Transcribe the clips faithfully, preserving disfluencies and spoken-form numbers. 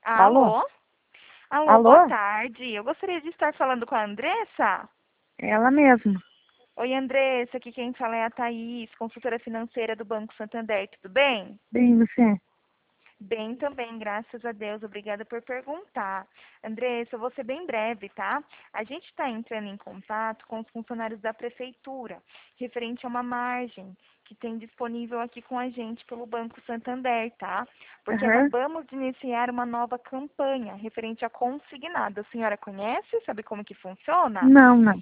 Alô? Alô? Alô, Alô? boa tarde. Eu gostaria de estar falando com a Andressa. Ela mesma. Oi, Andressa, aqui quem fala é a Thaís, consultora financeira do Banco Santander, tudo bem? Bem, você? Bem também, graças a Deus. Obrigada por perguntar. Andressa, eu vou ser bem breve, tá? A gente está entrando em contato com os funcionários da prefeitura, referente a uma margem que tem disponível aqui com a gente pelo Banco Santander, tá? Porque Aham. acabamos de iniciar uma nova campanha referente a consignado. A senhora conhece? Sabe como que funciona? Não, não.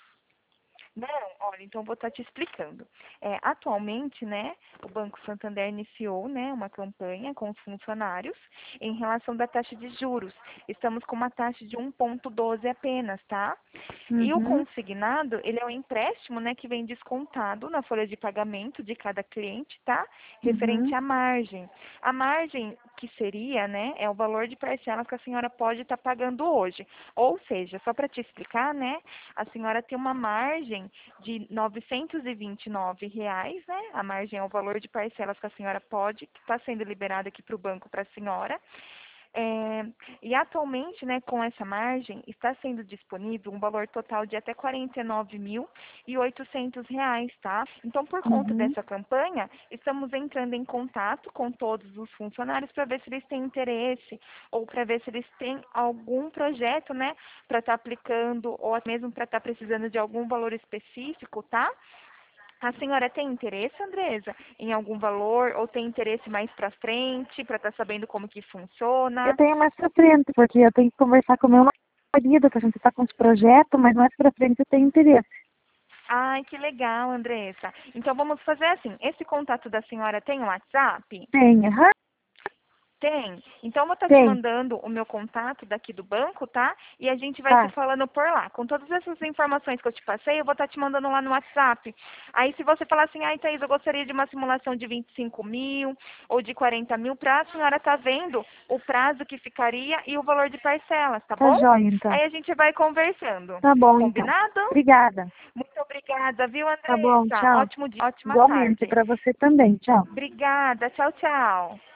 Não, olha, então eu vou estar te explicando. É, atualmente, né, o Banco Santander iniciou, né, uma campanha com os funcionários em relação da taxa de juros. Estamos com uma taxa de um vírgula doze apenas, tá? E o Uhum. consignado, ele é um empréstimo, né, que vem descontado na folha de pagamento de cada cliente, tá? Uhum. Referente à margem. A margem que seria, né, é o valor de parcelas que a senhora pode estar pagando hoje. Ou seja, só para te explicar, né, a senhora tem uma margem de novecentos e vinte e nove reais, né? A margem é o valor de parcelas que a senhora pode, que está sendo liberado aqui para o banco para a senhora. É, e atualmente, né, com essa margem, está sendo disponível um valor total de até quarenta e nove mil e oitocentos reais, tá? Então, por conta Uhum. dessa campanha, estamos entrando em contato com todos os funcionários para ver se eles têm interesse ou para ver se eles têm algum projeto, né, para estar aplicando ou até mesmo para estar precisando de algum valor específico, tá? A senhora tem interesse, Andresa, em algum valor ou tem interesse mais para frente, para estar sabendo como que Eu funciona? tenho mais pra frente, porque eu tenho que conversar com o meu marido, que a gente tá com os projetos, mas mais pra frente eu tenho interesse. Ai, que legal, Andressa. Então vamos fazer assim, esse contato da senhora tem um WhatsApp? Tem, aham. Tem. Então eu vou estar te Tem. mandando o meu contato daqui do banco, tá? E a gente vai se Tá. falando por lá. Com todas essas informações que eu te passei, eu vou estar te mandando lá no WhatsApp. Aí se você falar assim, ai, Thaís, eu gostaria de uma simulação de vinte e cinco mil ou de quarenta mil, pra a senhora tá vendo o prazo que ficaria e o valor de parcelas, tá Tá bom? jóia, então. Aí a gente vai conversando. Tá bom, então. Combinado? Obrigada. Muito obrigada, viu, Tá bom, Andressa? tchau. Ótimo dia, ótima Igualmente tarde. pra você também. Tchau. Obrigada. Tchau, tchau.